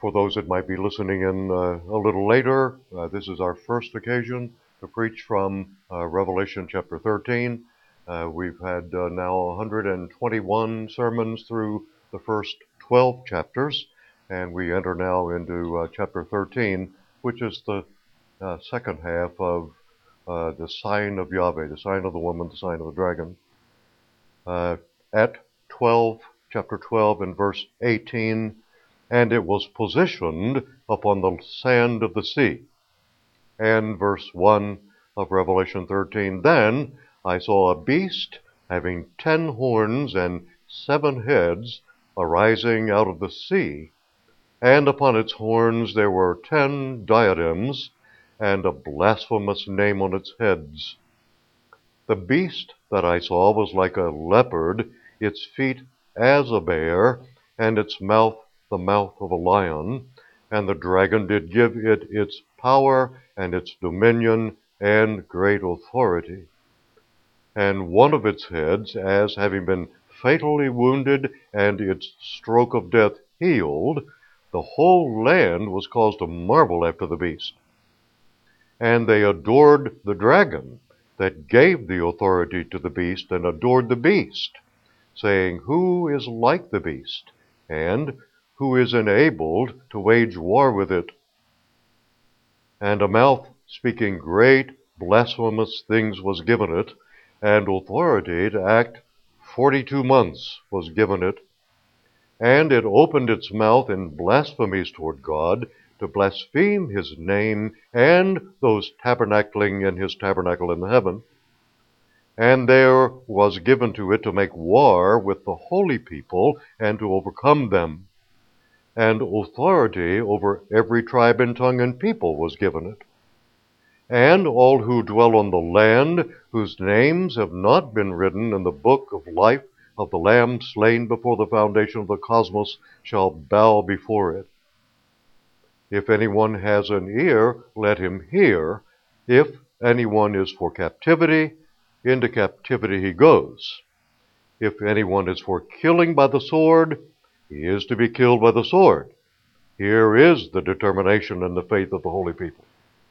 For those that might be listening in a little later, this is our first occasion to preach from Revelation chapter 13. We've had now 121 sermons through the first 12 chapters, and we enter now into chapter 13, which is the second half of the sign of Yahweh, the sign of the woman, the sign of the dragon. At chapter 12 and verse 18, and it was positioned upon the sand of the sea. And verse 1 of Revelation 13, then I saw a beast having 10 horns and 7 heads arising out of the sea, and upon its horns there were 10 diadems, and a blasphemous name on its heads. The beast that I saw was like a leopard, its feet as a bear, and its mouth the mouth of a lion. And the dragon did give it its power and its dominion and great authority. And one of its heads, as having been fatally wounded and its stroke of death healed, the whole land was caused to marvel after the beast. And they adored the dragon that gave the authority to the beast, and adored the beast, saying, who is like the beast, and who is enabled to wage war with it? And a mouth speaking great blasphemous things was given it, and authority to act 42 months was given it. And it opened its mouth in blasphemies toward God, to blaspheme his name and those tabernacling in his tabernacle in the heaven. And there was given to it to make war with the holy people and to overcome them. And authority over every tribe and tongue and people was given it. And all who dwell on the land, whose names have not been written in the book of life of the Lamb slain before the foundation of the cosmos, shall bow before it. If anyone has an ear, let him hear. If anyone is for captivity, into captivity he goes. If anyone is for killing by the sword, he is to be killed by the sword. Here is the determination and the faith of the holy people.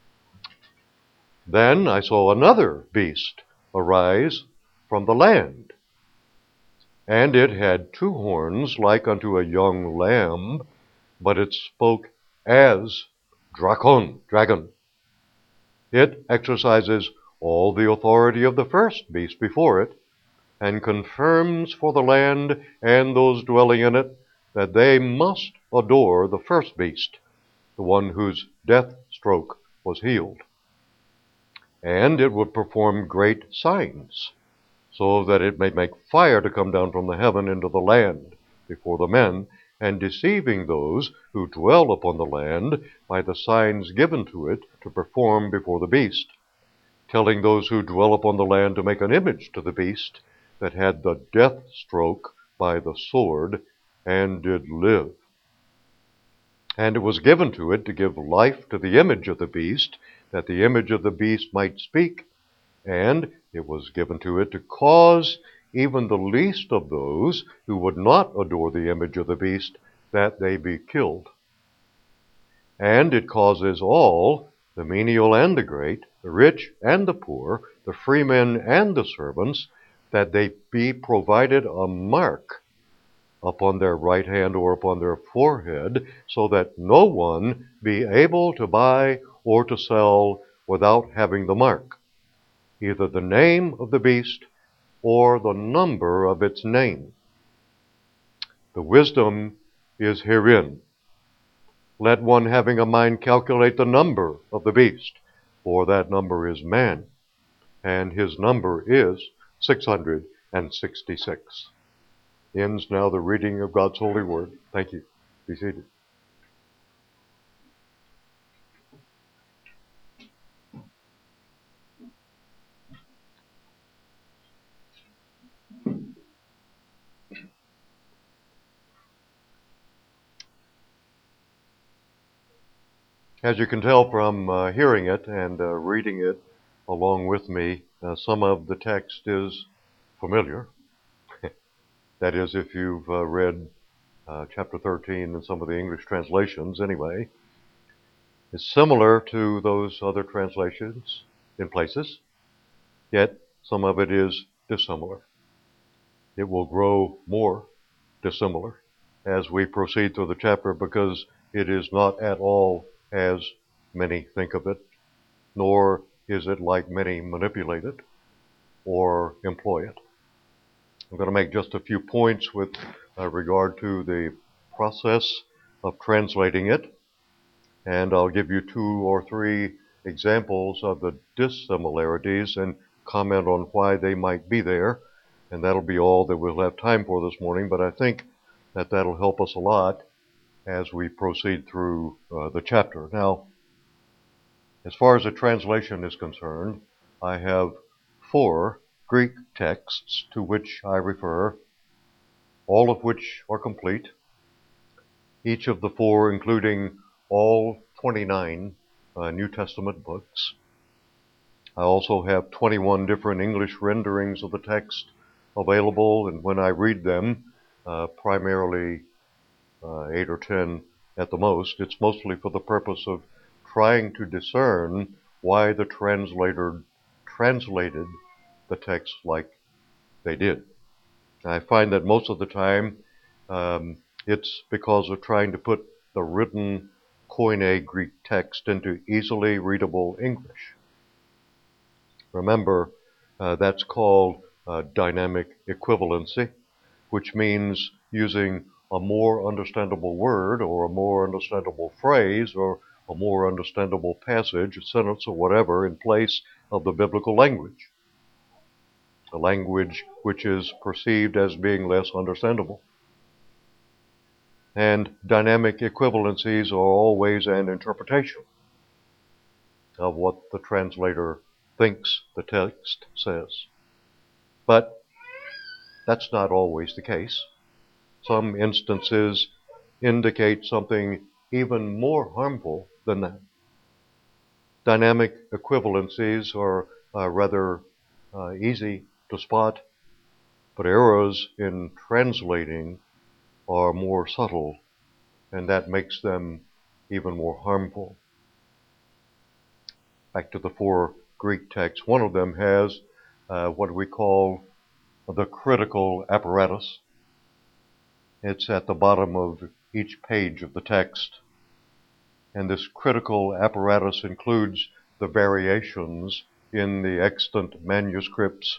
Then I saw another beast arise from the land, and it had 2 horns like unto a young lamb, but it spoke as dragon. It exercises all the authority of the first beast before it, and confirms for the land and those dwelling in it that they must adore the first beast, the one whose death stroke was healed. And it would perform great signs, so that it may make fire to come down from the heaven into the land before the men, and deceiving those who dwell upon the land by the signs given to it to perform before the beast, telling those who dwell upon the land to make an image to the beast that had the death stroke by the sword, and did live. And it was given to it to give life to the image of the beast, that the image of the beast might speak, and it was given to it to cause even the least of those who would not adore the image of the beast, that they be killed. And it causes all, the menial and the great, the rich and the poor, the freemen and the servants, that they be provided a mark upon their right hand or upon their forehead, so that no one be able to buy or to sell without having the mark, either the name of the beast or the number of its name. The wisdom is herein. Let one having a mind calculate the number of the beast, for that number is man, and his number is 666. Ends now the reading of God's holy word. Thank you. Be seated. As you can tell from hearing it and reading it along with me, some of the text is familiar. That is, if you've read chapter 13 in some of the English translations anyway, is similar to those other translations in places, yet some of it is dissimilar. It will grow more dissimilar as we proceed through the chapter because it is not at all as many think of it, nor is it like many manipulate it or employ it. I'm going to make just a few points with regard to the process of translating it, and I'll give you 2 or 3 examples of the dissimilarities and comment on why they might be there, and that'll be all that we'll have time for this morning, but I think that that'll help us a lot as we proceed through the chapter. Now, as far as the translation is concerned, I have 4 Greek texts to which I refer, all of which are complete, each of the 4 including all 29 New Testament books. I also have 21 different English renderings of the text available, and when I read them, primarily 8 or 10 at the most, it's mostly for the purpose of trying to discern why the translator translated the text like they did. I find that most of the time it's because of trying to put the written Koine Greek text into easily readable English. Remember, that's called dynamic equivalency, which means using a more understandable word or a more understandable phrase or a more understandable passage, a sentence or whatever in place of the biblical language, a language which is perceived as being less understandable. And dynamic equivalencies are always an interpretation of what the translator thinks the text says. But that's not always the case. Some instances indicate something even more harmful than that. Dynamic equivalencies are rather easy to spot, but errors in translating are more subtle, and that makes them even more harmful. Back to the 4 Greek texts. One of them has what we call the critical apparatus. It's at the bottom of each page of the text. And this critical apparatus includes the variations in the extant manuscripts,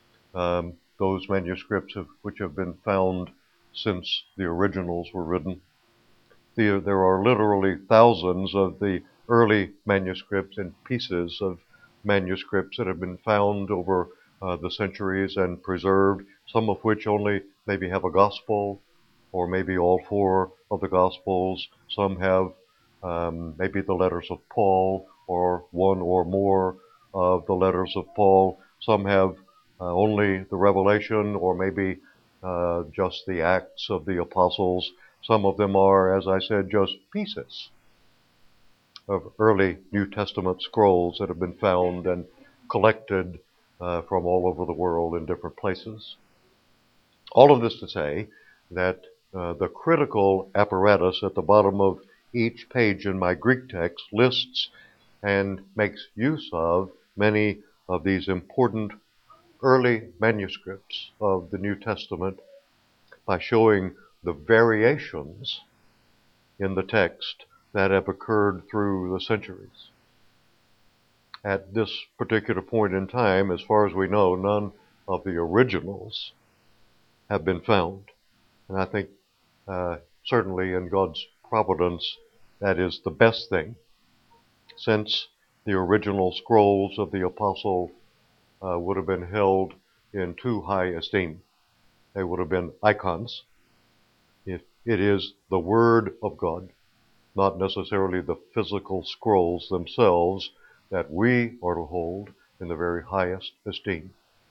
those manuscripts which have been found since the originals were written. There are literally thousands of the early manuscripts and pieces of manuscripts that have been found over the centuries and preserved, some of which only maybe have a gospel, or maybe all 4 of the gospels. Some have maybe the letters of Paul, or 1 or more of the letters of Paul. Some have only the Revelation, or maybe just the Acts of the Apostles. Some of them are, as I said, just pieces of early New Testament scrolls that have been found and collected from all over the world in different places. All of this to say that the critical apparatus at the bottom of each page in my Greek text lists and makes use of many of these important early manuscripts of the New Testament by showing the variations in the text that have occurred through the centuries. At this particular point in time, as far as we know, none of the originals have been found. And I think certainly in God's providence, that is the best thing, since the original scrolls of the apostle would have been held in too high esteem. They would have been icons. It is the Word of God, not necessarily the physical scrolls themselves, that we are to hold in the very highest esteem.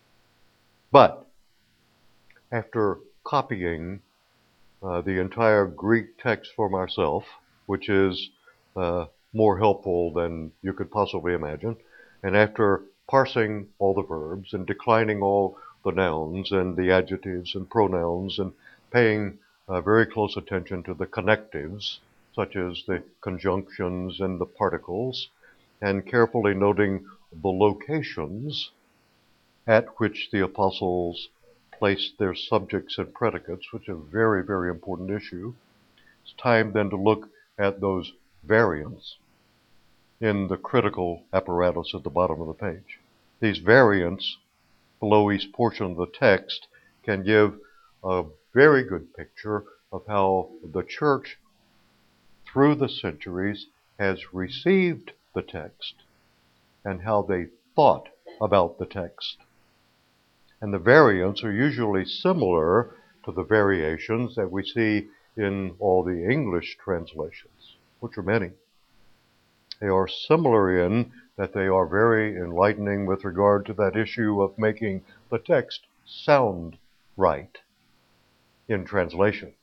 But after copying the entire Greek text for myself, which is more helpful than you could possibly imagine, and after parsing all the verbs and declining all the nouns and the adjectives and pronouns and paying very close attention to the connectives, such as the conjunctions and the particles, and carefully noting the locations at which the apostles placed their subjects and predicates, which is a very, very important issue. It's time then to look at those variants in the critical apparatus at the bottom of the page. These variants below each portion of the text can give a very good picture of how the church through the centuries has received the text and how they thought about the text. And the variants are usually similar to the variations that we see in all the English translations, which are many. They are similar in that they are very enlightening with regard to that issue of making the text sound right in translation.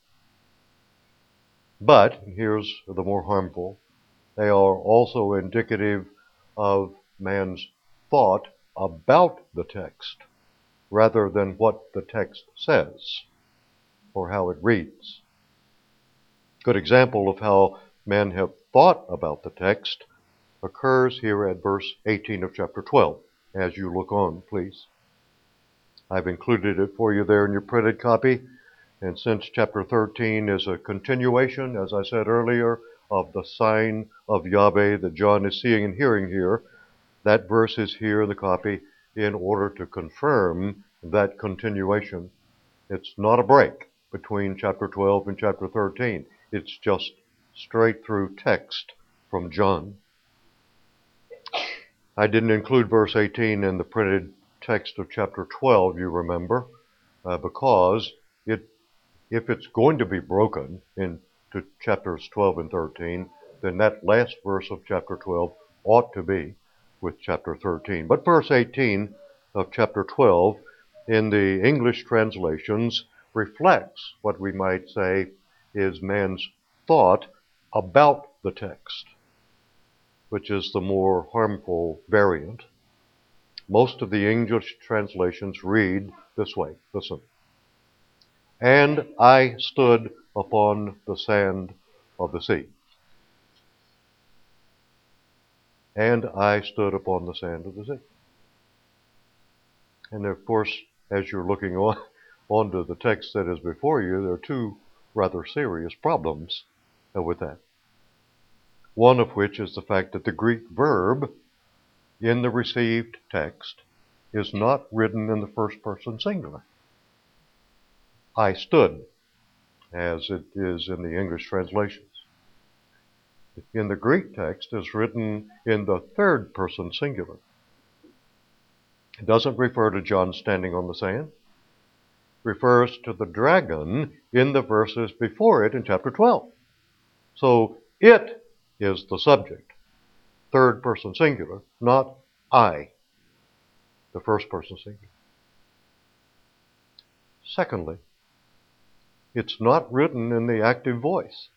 But, here's the more harmful, they are also indicative of man's thought about the text, rather than what the text says, or how it reads. Good example of how men have thought about the text occurs here at verse 18 of chapter 12. As you look on, please. I've included it for you there in your printed copy. And since chapter 13 is a continuation, as I said earlier, of the sign of Yahweh that John is seeing and hearing here, that verse is here in the copy in order to confirm that continuation. It's not a break between chapter 12 and chapter 13. It's just straight through text from John. I didn't include verse 18 in the printed text of chapter 12, you remember, because if it's going to be broken into chapters 12 and 13, then that last verse of chapter 12 ought to be with chapter 13. But verse 18 of chapter 12 in the English translations reflects what we might say is man's thought about the text, which is the more harmful variant. Most of the English translations read this way. Listen. And I stood upon the sand of the sea. And I stood upon the sand of the sea. And of course, as you're looking onto the text that is before you, there are two rather serious problems with that. One of which is the fact that the Greek verb in the received text is not written in the first person singular. I stood, as it is in the English translations. In the Greek text, it's written in the third person singular. It doesn't refer to John standing on the sand. It refers to the dragon in the verses before it in chapter 12. So it is the subject, third person singular, not I, the first person singular. Secondly, it's not written in the active voice.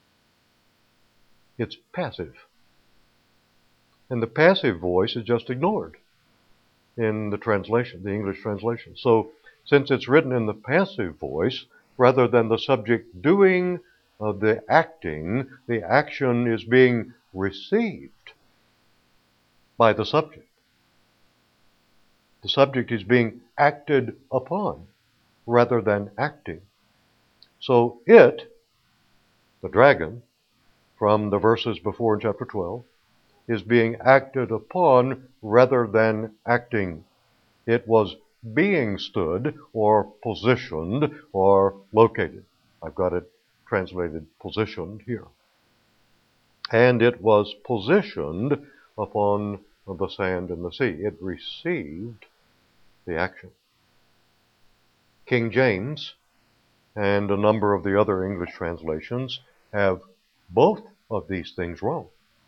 It's passive. And the passive voice is just ignored in the translation, the English translation. So since it's written in the passive voice, rather than the subject doing the acting, the action is being received by the subject. The subject is being acted upon rather than acting. So it, the dragon, from the verses before in chapter 12, is being acted upon rather than acting. It was being stood or positioned or located. I've got it translated positioned here. And it was positioned upon the sand and the sea. It received the action. King James and a number of the other English translations have both of these things wrong.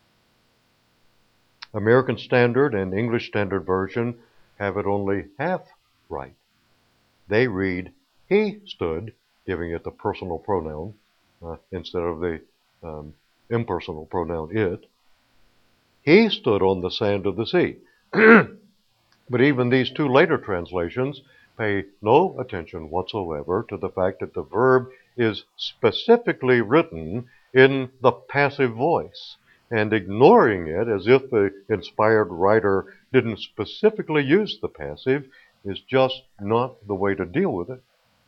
American Standard and English Standard Version have it only half right. They read, he stood, giving it the personal pronoun instead of the impersonal pronoun it. He stood on the sand of the sea. But even these two later translations pay no attention whatsoever to the fact that the verb is specifically written in the passive voice, and ignoring it as if the inspired writer didn't specifically use the passive is just not the way to deal with it.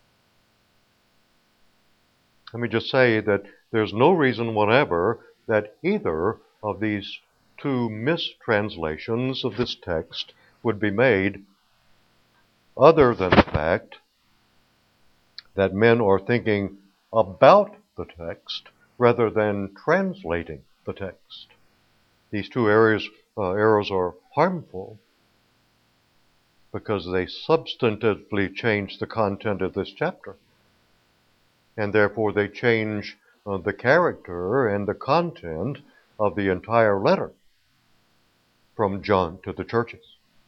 Let me just say that there's no reason whatever that either of these two mistranslations of this text would be made other than the fact that men are thinking about the text rather than translating the text. These two errors are harmful because they substantively change the content of this chapter, and therefore they change the character and the content of the entire letter from John to the churches.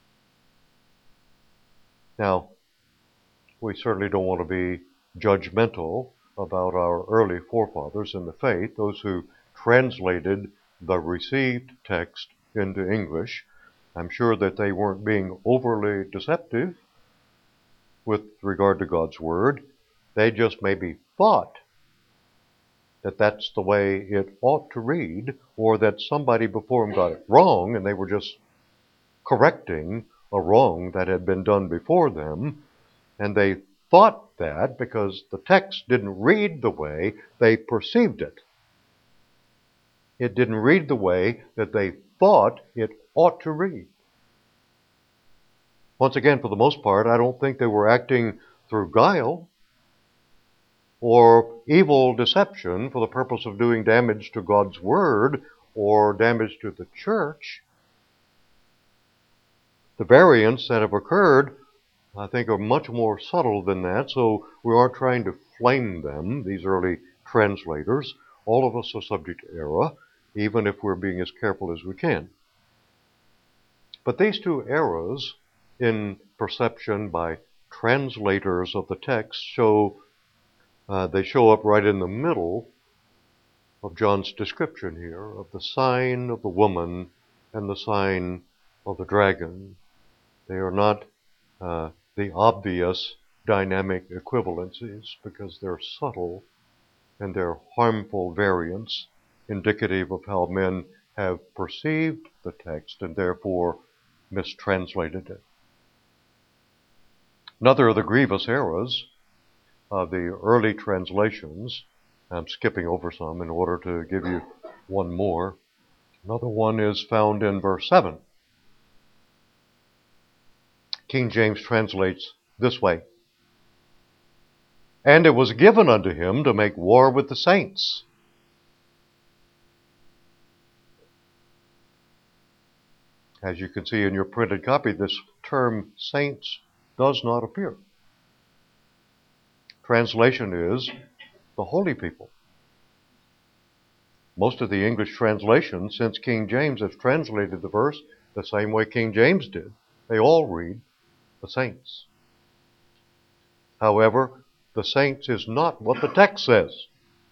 Now, we certainly don't want to be judgmental about our early forefathers in the faith, those who translated the received text into English. I'm sure that they weren't being overly deceptive with regard to God's Word. They just maybe thought that that's the way it ought to read, or that somebody before them got it wrong, and they were just correcting a wrong that had been done before them, and they thought that because the text didn't read the way they perceived it. It didn't read the way that they thought it ought to read. Once again, for the most part, I don't think they were acting through guile or evil deception for the purpose of doing damage to God's Word or damage to the church. The variants that have occurred, I think, are much more subtle than that, so we aren't trying to flame them, these early translators. All of us are subject to error, even if we're being as careful as we can. But these two errors in perception by translators of the text they show up right in the middle of John's description here of the sign of the woman and the sign of the dragon. They are not the obvious dynamic equivalencies because they're subtle and they're harmful variants indicative of how men have perceived the text and therefore mistranslated it. Another of the grievous errors of the early translations, I'm skipping over some in order to give you one more. Another one is found in verse 7. King James translates this way: "And it was given unto him to make war with the saints." As you can see in your printed copy, this term saints does not appear. Translation is the holy people. Most of the English translations since King James have translated the verse the same way King James did. They all read the saints. However, the saints is not what the text says.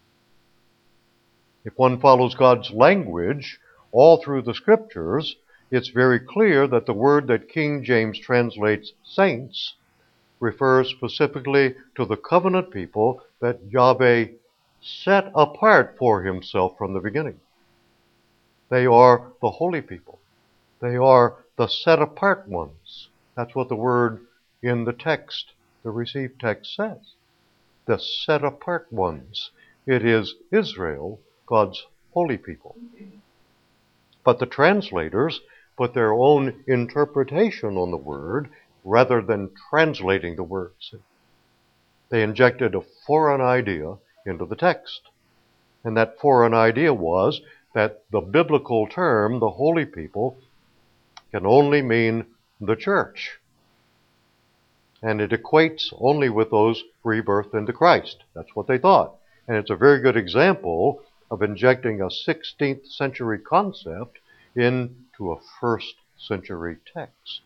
If one follows God's language all through the scriptures, it's very clear that the word that King James translates saints refers specifically to the covenant people that Yahweh set apart for himself from the beginning. They are the holy people. They are the set apart ones. That's what the word in the text, the received text, says. The set apart ones. It is Israel, God's holy people. But the translators put their own interpretation on the word rather than translating the words. They injected a foreign idea into the text. And that foreign idea was that the biblical term, the holy people, can only mean the church. And it equates only with those rebirthed into Christ. That's what they thought. And it's a very good example of injecting a 16th century concept into a 1st century text.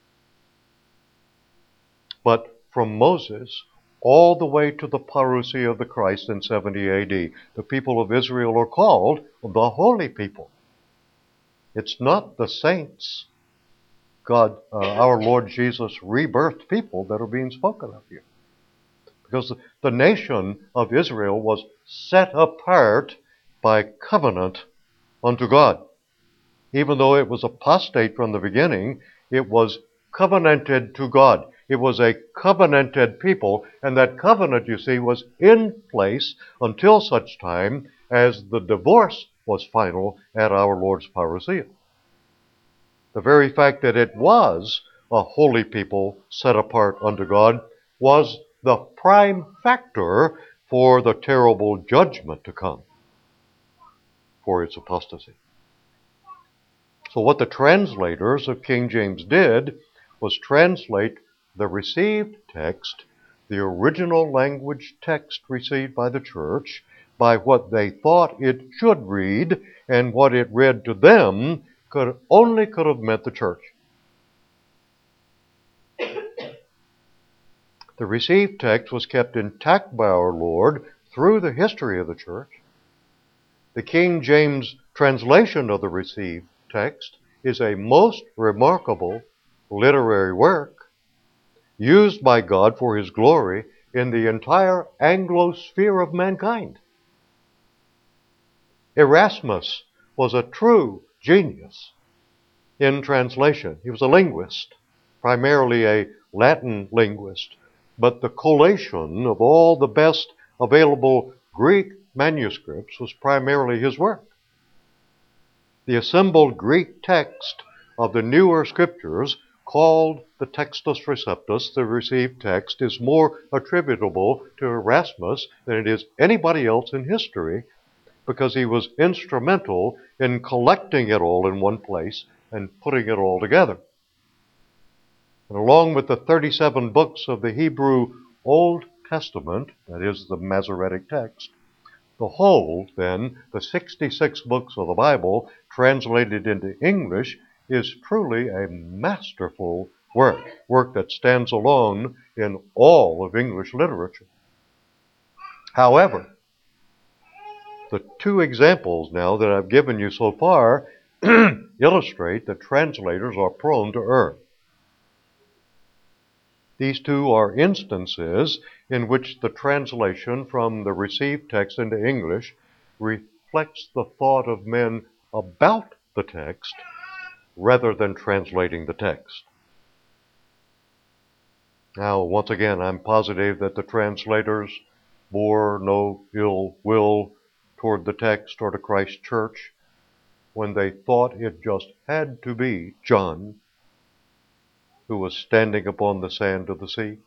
But from Moses all the way to the parousia of the Christ in 70 AD, the people of Israel are called the holy people. It's not the saints, God, our Lord Jesus rebirthed people that are being spoken of here. because the nation of Israel was set apart by covenant unto God. Even though it was apostate from the beginning, it was covenanted to God. It was a covenanted people, and that covenant, you see, was in place until such time as the divorce was final at our Lord's parousia. The very fact that it was a holy people set apart unto God was the prime factor for the terrible judgment to come for its apostasy. So what the translators of King James did was translate the received text, the original language text received by the church, by what they thought it should read, and what it read to them could have meant the church. The received text was kept intact by our Lord through the history of the church. The King James translation of the received text is a most remarkable literary work used by God for His glory in the entire Anglo-sphere of mankind. Erasmus was a true genius in translation. He was a linguist, primarily a Latin linguist, but the collation of all the best available Greek manuscripts was primarily his work. The assembled Greek text of the newer scriptures, called the Textus Receptus, the received text, is more attributable to Erasmus than it is anybody else in history, because he was instrumental in collecting it all in one place and putting it all together. And along with the 37 books of the Hebrew Old Testament, that is the Masoretic text, the whole, then, the 66 books of the Bible translated into English, is truly a masterful work that stands alone in all of English literature. However, the two examples now that I've given you so far illustrate that translators are prone to err. These two are instances in which the translation from the received text into English reflects the thought of men about the text rather than translating the text. Now, once again, I'm positive that the translators bore no ill will toward the text or to Christ's church when they thought it just had to be John who was standing upon the sand of the sea.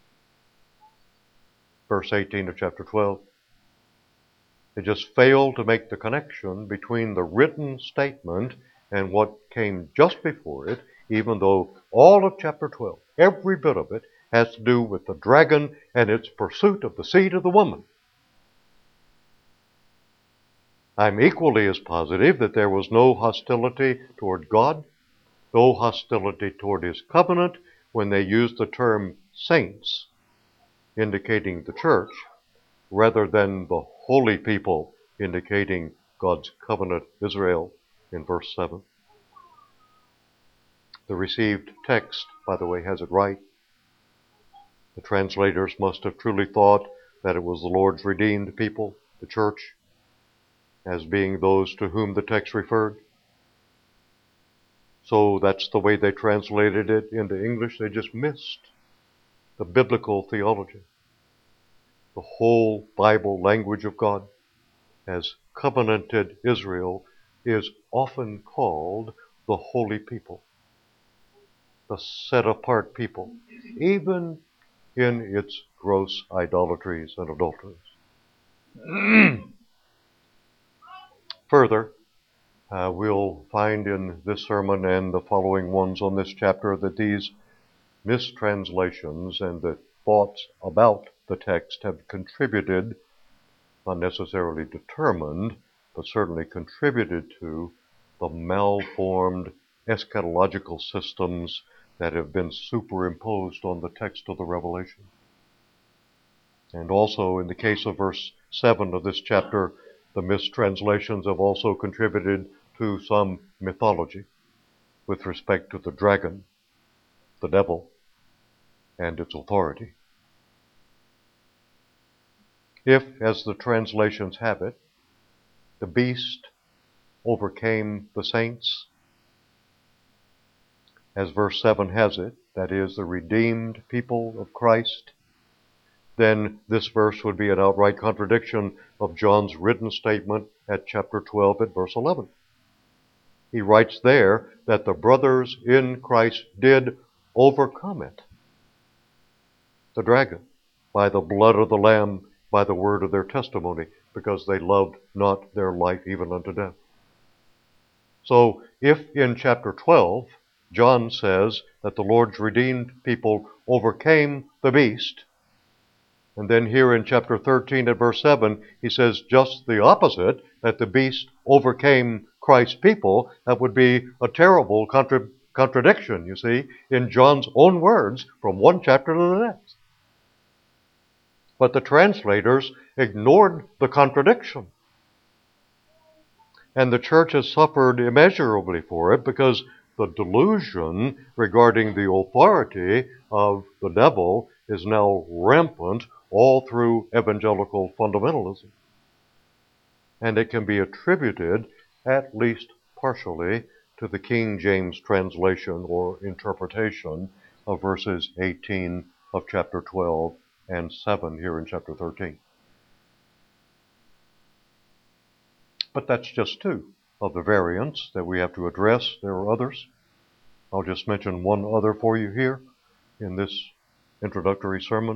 Verse 18 of chapter 12. They just failed to make the connection between the written statement and what came just before it, even though all of chapter 12, every bit of it, has to do with the dragon and its pursuit of the seed of the woman. I'm equally as positive that there was no hostility toward God, no hostility toward His covenant when they used the term saints, indicating the church, rather than the holy people, indicating God's covenant Israel in verse 7. The received text, by the way, has it right. The translators must have truly thought that it was the Lord's redeemed people, the church, as being those to whom the text referred. So that's the way they translated it into English. They just missed the biblical theology. The whole Bible language of God, as covenanted Israel, is often called the holy people, the set-apart people, even in its gross idolatries and adulteries. Further, we'll find in this sermon and the following ones on this chapter that these mistranslations and the thoughts about the text have contributed, not necessarily determined, but certainly contributed to the malformed eschatological systems that have been superimposed on the text of the Revelation. And also, in the case of verse 7 of this chapter, the mistranslations have also contributed to some mythology with respect to the dragon, the devil, and its authority. If, as the translations have it, the beast overcame the saints, as verse 7 has it, that is, the redeemed people of Christ, then this verse would be an outright contradiction of John's written statement at chapter 12 at verse 11. He writes there that the brothers in Christ did overcome it, the dragon, by the blood of the Lamb, by the word of their testimony, because they loved not their life even unto death. So if in chapter 12, John says that the Lord's redeemed people overcame the beast, and then here in chapter 13 at verse 7, he says just the opposite, that the beast overcame Christ's people, that would be a terrible contradiction, you see, in John's own words from one chapter to the next. But the translators ignored the contradiction. And the church has suffered immeasurably for it, because the delusion regarding the authority of the devil is now rampant all through evangelical fundamentalism. And it can be attributed, at least partially, to the King James translation or interpretation of verses 18 of chapter 12 and 7 here in chapter 13. But that's just two of the variants that we have to address. There are others. I'll just mention one other for you here in this introductory sermon.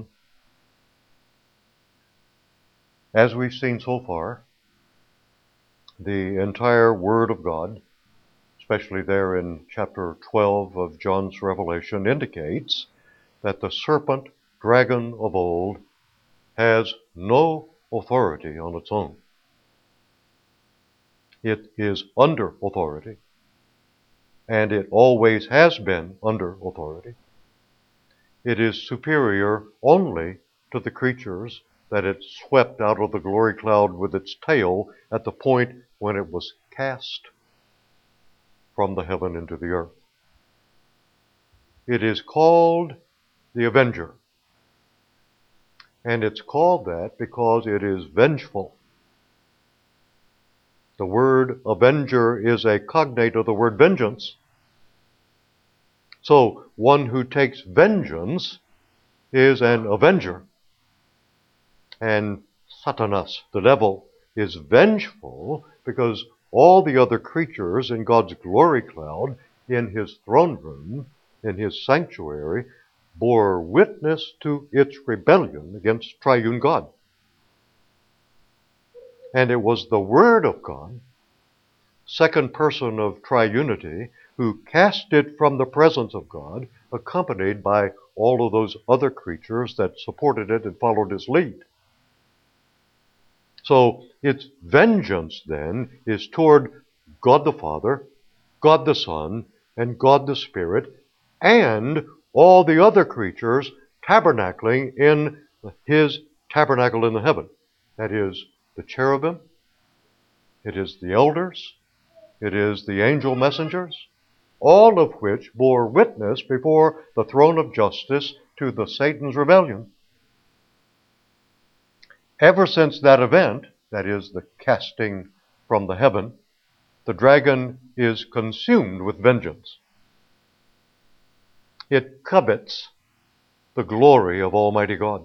As we've seen so far, the entire Word of God, especially there in chapter 12 of John's Revelation, indicates that the serpent dragon of old has no authority on its own. It is under authority, and it always has been under authority. It is superior only to the creatures that it swept out of the glory cloud with its tail at the point when it was cast from the heaven into the earth. It is called the Avenger, and it's called that because it is vengeful. The word avenger is a cognate of the word vengeance. So one who takes vengeance is an avenger. And Satanas, the devil, is vengeful because all the other creatures in God's glory cloud, in his throne room, in his sanctuary, bore witness to its rebellion against triune God. And it was the Word of God, second person of triunity, who cast it from the presence of God, accompanied by all of those other creatures that supported it and followed his lead. So its vengeance then is toward God the Father, God the Son, and God the Spirit, and all the other creatures tabernacling in his tabernacle in the heaven. That is the cherubim, it is the elders, it is the angel messengers, all of which bore witness before the throne of justice to the Satan's rebellion. Ever since that event, that is the casting from the heaven, the dragon is consumed with vengeance. It covets the glory of Almighty God.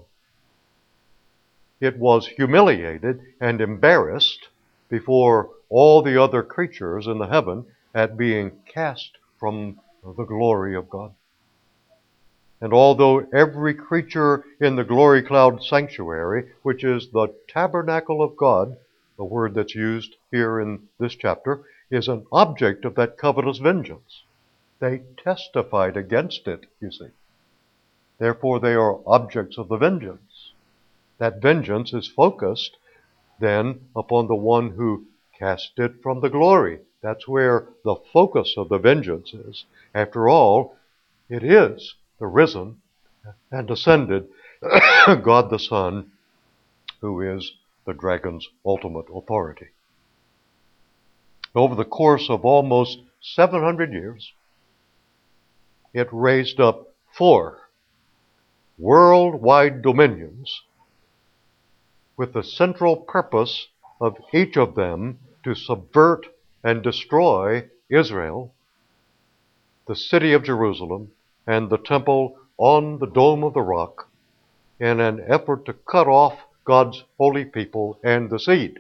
It was humiliated and embarrassed before all the other creatures in the heaven at being cast from the glory of God. And although every creature in the glory cloud sanctuary, which is the tabernacle of God, the word that's used here in this chapter, is an object of that covetous vengeance. They testified against it, you see. Therefore, they are objects of the vengeance. That vengeance is focused then upon the one who cast it from the glory. That's where the focus of the vengeance is. After all, it is the risen and ascended God the Son, who is the dragon's ultimate authority. Over the course of almost 700 years, it raised up 4 worldwide dominions with the central purpose of each of them to subvert and destroy Israel, the city of Jerusalem, and the temple on the Dome of the Rock, in an effort to cut off God's holy people and the seed.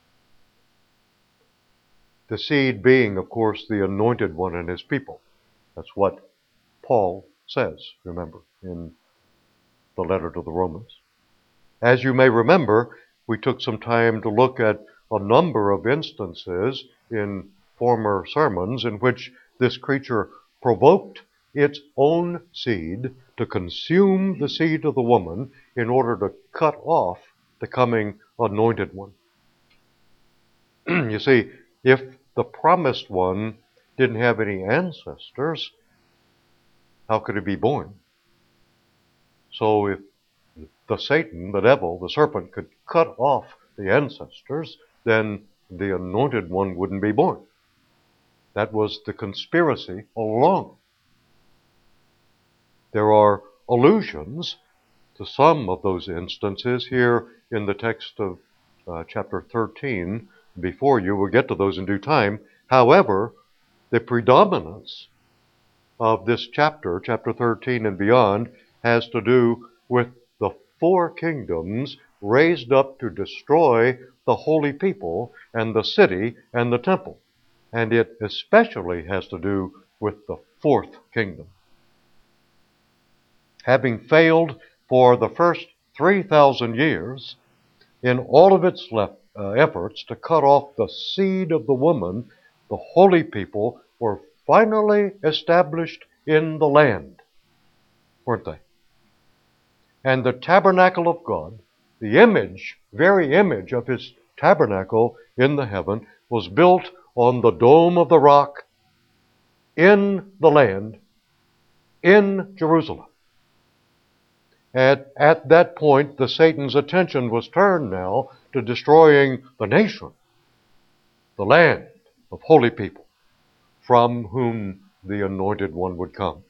The seed being, of course, the anointed one and his people. That's what Paul says, remember, in the letter to the Romans. As you may remember, we took some time to look at a number of instances in former sermons in which this creature provoked its own seed to consume the seed of the woman in order to cut off the coming anointed one. You see, if the promised one didn't have any ancestors, how could he be born? So if the Satan, the devil, the serpent, could cut off the ancestors, then the anointed one wouldn't be born. That was the conspiracy all along. There are allusions to some of those instances here in the text of chapter 13 before you. We'll get to those in due time. However, the predominance of this chapter, chapter 13 and beyond, has to do with the four kingdoms raised up to destroy the holy people and the city and the temple. And it especially has to do with the fourth kingdom. Having failed for the first 3,000 years in all of its efforts to cut off the seed of the woman, the holy people were finally established in the land, weren't they? And the tabernacle of God, the image, very image of his tabernacle in the heaven, was built on the Dome of the Rock in the land, in Jerusalem. At that point, Satan's attention was turned now to destroying the nation, the land of holy people, from whom the anointed one would come.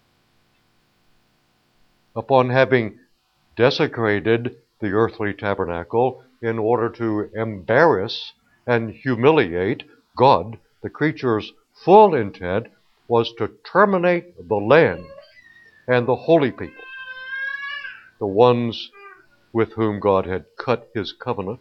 Upon having desecrated the earthly tabernacle in order to embarrass and humiliate God, the creature's full intent was to terminate the land and the holy people, the ones with whom God had cut his covenant.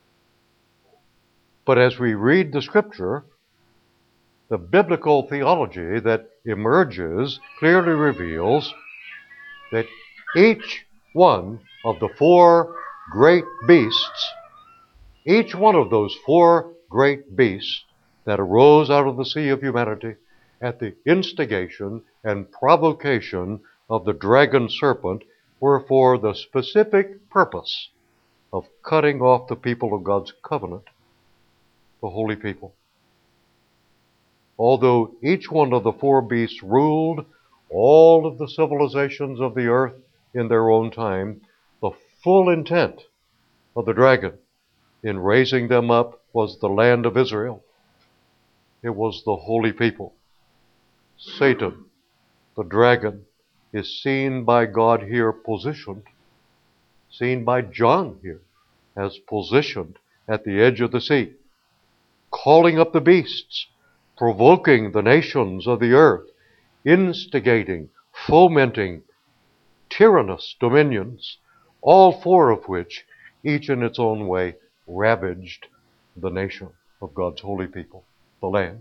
But as we read the scripture, the biblical theology that emerges clearly reveals that each one of the four great beasts, each one of those four great beasts that arose out of the sea of humanity at the instigation and provocation of the dragon serpent, were for the specific purpose of cutting off the people of God's covenant, the holy people. Although each one of the four beasts ruled all of the civilizations of the earth in their own time, the full intent of the dragon in raising them up was the land of Israel. It was the holy people. Satan, the dragon, is seen by God here positioned, seen by John here as positioned at the edge of the sea, calling up the beasts, provoking the nations of the earth, instigating, fomenting tyrannous dominions, all four of which, each in its own way, ravaged the nation of God's holy people, the land.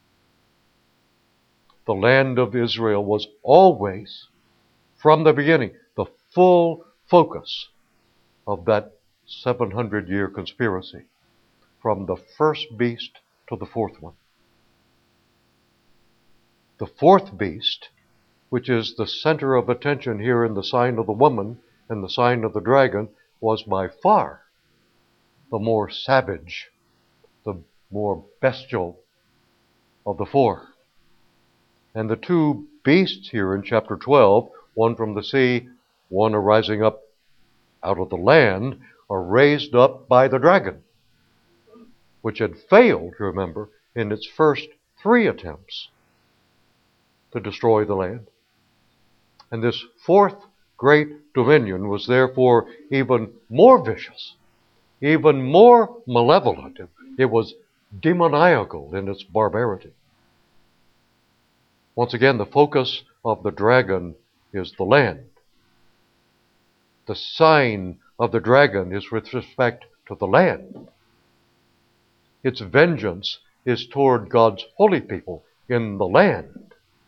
The land of Israel was always, from the beginning, the full focus of that 700-year conspiracy, from the first beast to the fourth one. The fourth beast, which is the center of attention here in the sign of the woman and the sign of the dragon, was by far the more savage, the more bestial of the four. And the two beasts here in chapter 12, one from the sea, one arising up out of the land, are raised up by the dragon, which had failed, remember, in its first 3 attempts to destroy the land. And this fourth great dominion was therefore even more vicious even more malevolent. It was demoniacal in its barbarity. Once again, the focus of the dragon is the land. The sign of the dragon is with respect to the land. Its vengeance is toward God's holy people in the land.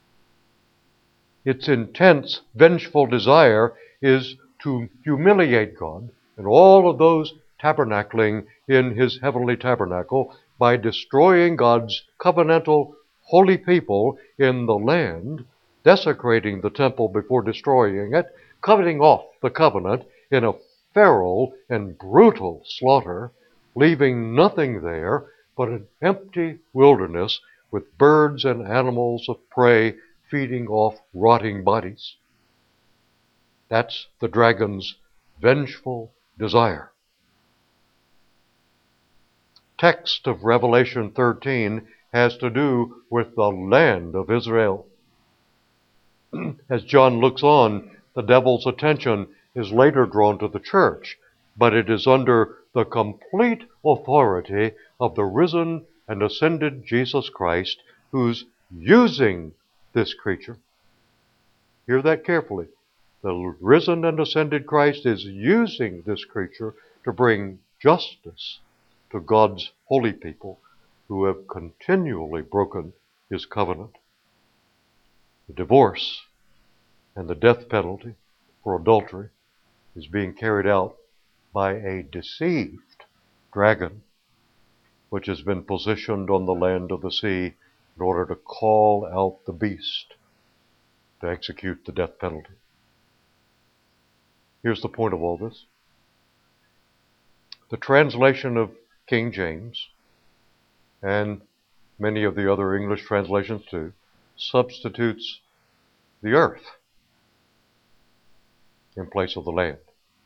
Its intense, vengeful desire is to humiliate God and all of those tabernacling in his heavenly tabernacle by destroying God's covenantal holy people in the land, desecrating the temple before destroying it, cutting off the covenant in a feral and brutal slaughter, leaving nothing there but an empty wilderness with birds and animals of prey feeding off rotting bodies. That's the dragon's vengeful desire. Text of Revelation 13 has to do with the land of Israel. As John looks on, the devil's attention is later drawn to the church, but it is under the complete authority of the risen and ascended Jesus Christ, who's using this creature. Hear that carefully. The risen and ascended Christ is using this creature to bring justice to God's holy people who have continually broken his covenant. The divorce and the death penalty for adultery is being carried out by a deceived dragon, which has been positioned on the land of the sea in order to call out the beast to execute the death penalty. Here's the point of all this. The translation of King James, and many of the other English translations too, substitutes the earth in place of the land.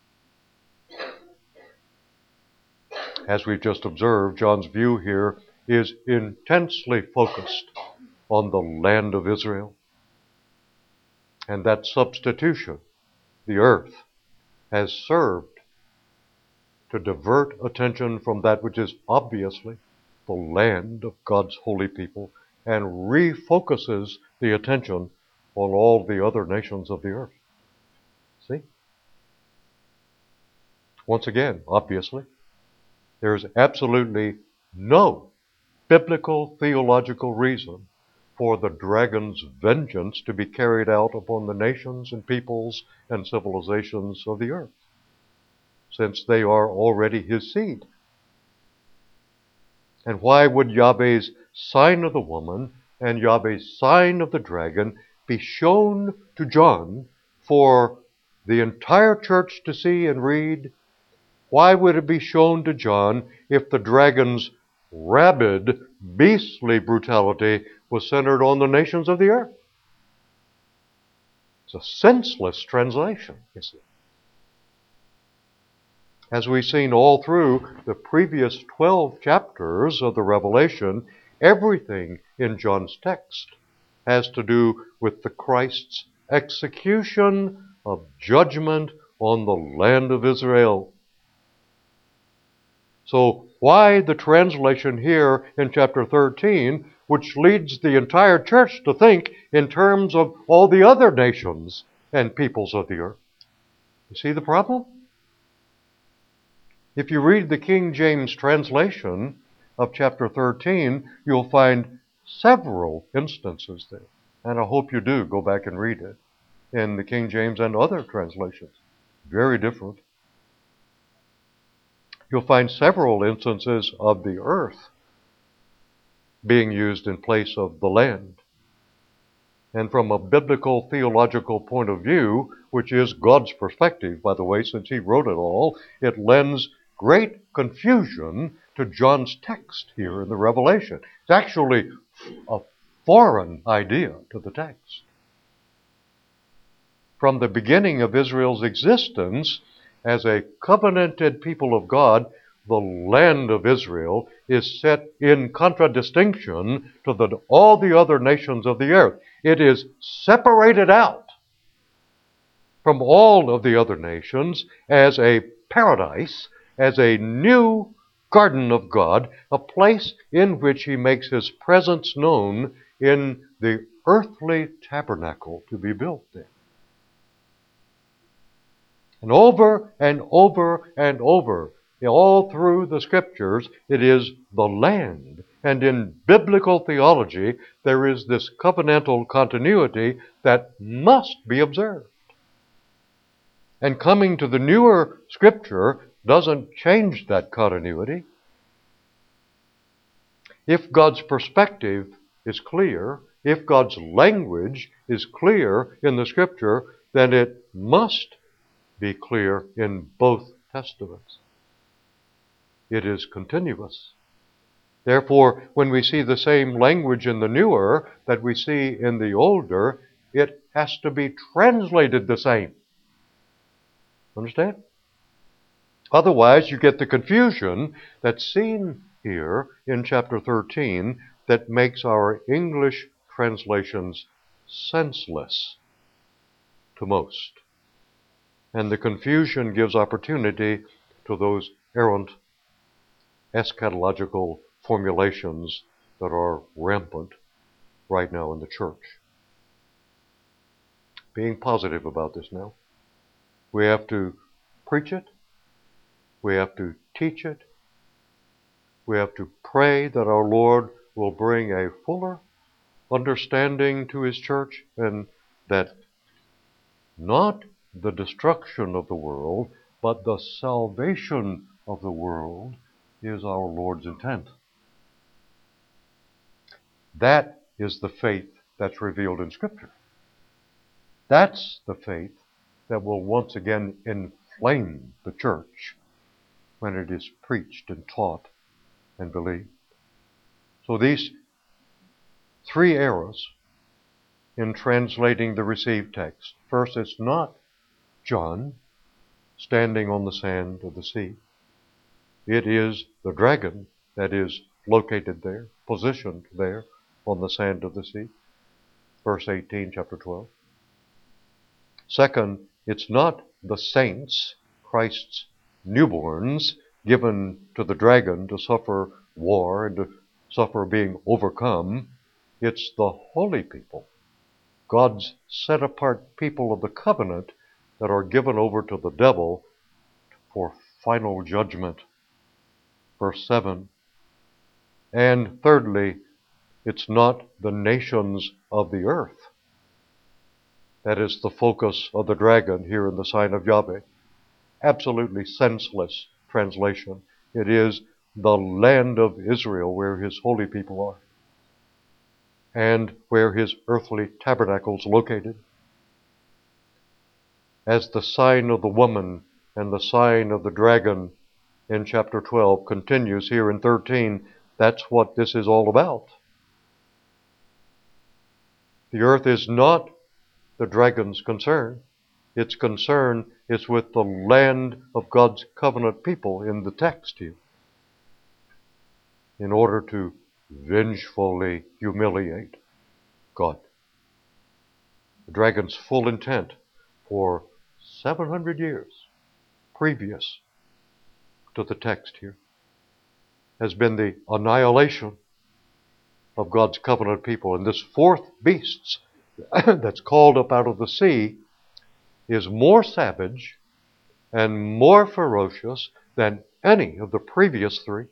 As we've just observed, John's view here is intensely focused on the land of Israel. And that substitution, the earth, has served to divert attention from that which is obviously the land of God's holy people and refocuses the attention on all the other nations of the earth. See? Once again, obviously, there is absolutely no biblical theological reason for the dragon's vengeance to be carried out upon the nations and peoples and civilizations of the earth, since they are already his seed. And why would Yahweh's sign of the woman and Yahweh's sign of the dragon be shown to John for the entire church to see and read? Why would it be shown to John if the dragon's rabid, beastly brutality was centered on the nations of the earth? It's a senseless translation, isn't it? As we've seen all through the previous 12 chapters of the Revelation, everything in John's text has to do with the Christ's execution of judgment on the land of Israel. So why the translation here in chapter 13, which leads the entire church to think in terms of all the other nations and peoples of the earth? You see the problem? If you read the King James translation of chapter 13, you'll find several instances there. And I hope you do go back and read it in the King James and other translations. Very different. You'll find several instances of the earth being used in place of the land. And from a biblical theological point of view, which is God's perspective, by the way, since he wrote it all, it lends great confusion to John's text here in the Revelation. It's actually a foreign idea to the text. From the beginning of Israel's existence, as a covenanted people of God, the land of Israel is set in contradistinction to all the other nations of the earth. It is separated out from all of the other nations as a paradise as a new garden of God, a place in which he makes his presence known in the earthly tabernacle to be built there. And over and over and over, all through the Scriptures, it is the land. And in biblical theology, there is this covenantal continuity that must be observed. And coming to the newer Scripture doesn't change that continuity. If God's perspective is clear, if God's language is clear in the Scripture, then it must be clear in both Testaments. It is continuous. Therefore, when we see the same language in the newer that we see in the older, it has to be translated the same. Understand? Otherwise, you get the confusion that's seen here in chapter 13 that makes our English translations senseless to most. And the confusion gives opportunity to those errant eschatological formulations that are rampant right now in the church. Being positive about this now. We have to preach it. We have to teach it. We have to pray that our Lord will bring a fuller understanding to his church, and that not the destruction of the world, but the salvation of the world is our Lord's intent. That is the faith that's revealed in Scripture. That's the faith that will once again inflame the church when it is preached and taught and believed. So these three errors in translating the received text. First, it's not John standing on the sand of the sea. It is the dragon that is located there, positioned there on the sand of the sea. Verse 18, chapter 12. Second, it's not the saints, Christ's newborns, given to the dragon to suffer war and to suffer being overcome. It's the holy people, God's set-apart people of the covenant, that are given over to the devil for final judgment. Verse 7. And thirdly, it's not the nations of the earth. That is the focus of the dragon here in the sign of Yahweh. Absolutely senseless translation. It is the land of Israel where his holy people are, and where his earthly tabernacle is located. As the sign of the woman and the sign of the dragon in chapter 12 continues here in 13, that's what this is all about. The earth is not the dragon's concern. Its concern is with the land of God's covenant people in the text here, in order to vengefully humiliate God. The dragon's full intent for 700 years previous to the text here has been the annihilation of God's covenant people. And this fourth beast that's called up out of the sea is more savage and more ferocious than any of the previous three.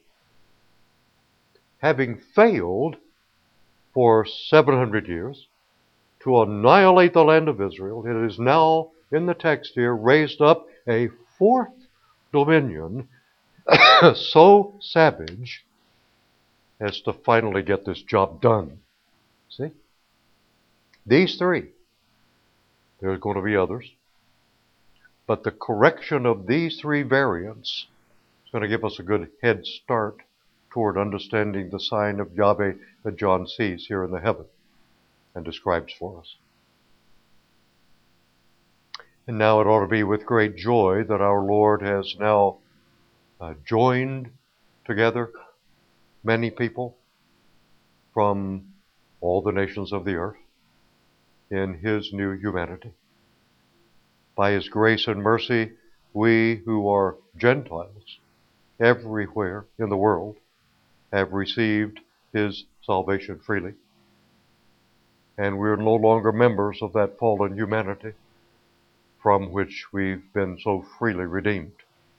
Having failed for 700 years to annihilate the land of Israel, it is now, in the text here, raised up a fourth dominion so savage as to finally get this job done. See? These three. There's going to be others. But the correction of these three variants is going to give us a good head start toward understanding the sign of Yahweh that John sees here in the heaven and describes for us. And now it ought to be with great joy that our Lord has now joined together many people from all the nations of the earth in his new humanity. By his grace and mercy, we who are Gentiles everywhere in the world have received his salvation freely. And we're no longer members of that fallen humanity from which we've been so freely redeemed.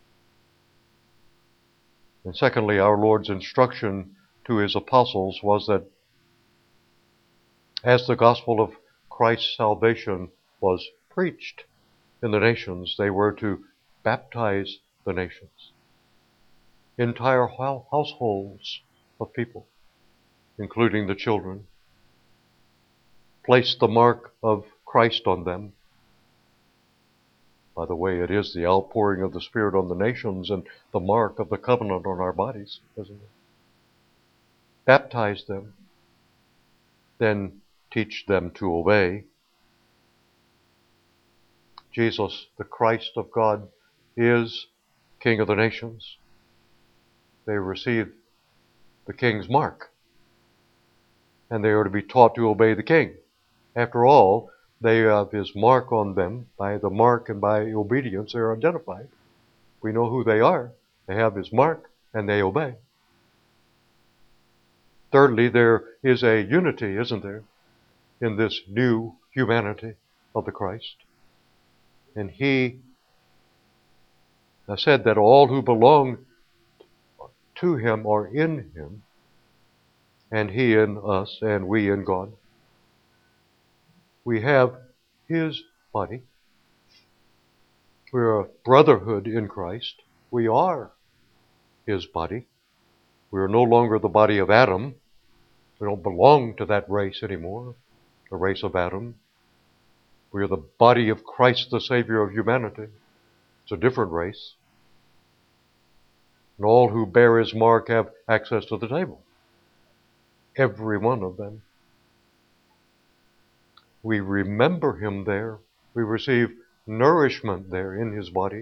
And secondly, our Lord's instruction to his apostles was that as the gospel of Christ's salvation was preached in the nations, they were to baptize the nations. Entire households of people, including the children, place the mark of Christ on them. By the way, it is the outpouring of the Spirit on the nations and the mark of the covenant on our bodies, isn't it? Baptize them, then teach them to obey. Jesus, the Christ of God, is King of the nations. They receive the King's mark, and they are to be taught to obey the King. After all, they have his mark on them. By the mark and by obedience, they are identified. We know who they are. They have his mark, and they obey. Thirdly, there is a unity, isn't there, in this new humanity of the Christ. And he said that all who belong to him are in him, and he in us, and we in God. We have his body. We're a brotherhood in Christ. We are his body. We are no longer the body of Adam. We don't belong to that race anymore, the race of Adam. We are the body of Christ, the Savior of humanity. It's a different race. And all who bear his mark have access to the table. Every one of them. We remember him there. We receive nourishment there in his body.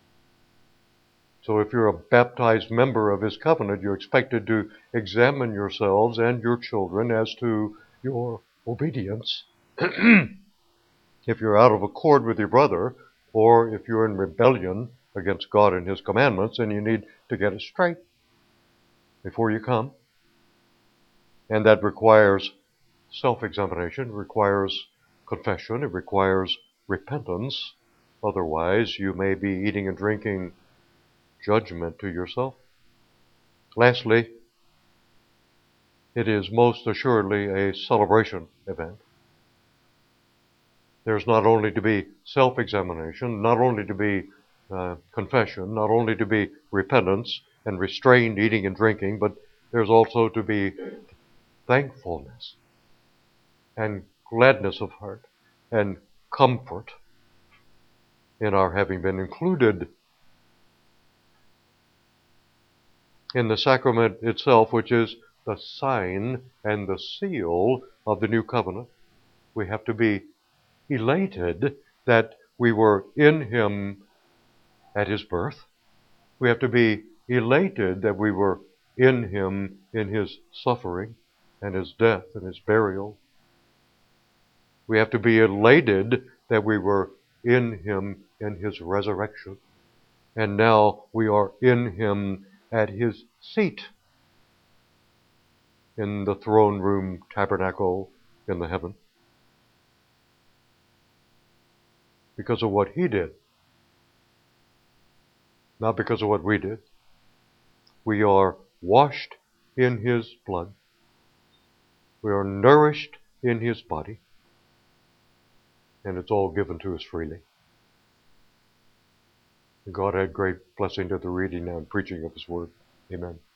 So if you're a baptized member of his covenant, you're expected to examine yourselves and your children as to your obedience. If you're out of accord with your brother, or if you're in rebellion against God and his commandments, then you need to get it straight before you come. And that requires self-examination, it requires confession, it requires repentance. Otherwise, you may be eating and drinking judgment to yourself. Lastly, it is most assuredly a celebration event. There's not only to be self-examination, not only to be confession, not only to be repentance and restrained eating and drinking, but there's also to be thankfulness and gladness of heart and comfort in our having been included in the sacrament itself, which is the sign and the seal of the new covenant. We have to be elated that we were in him at his birth. We have to be elated that we were in him in his suffering and his death and his burial. We have to be elated that we were in him in his resurrection. And now we are in him at his seat in the throne room tabernacle in the heaven. Because of what he did, not because of what we did. We are washed in his blood. We are nourished in his body. And it's all given to us freely. God add great blessing to the reading and preaching of his word. Amen.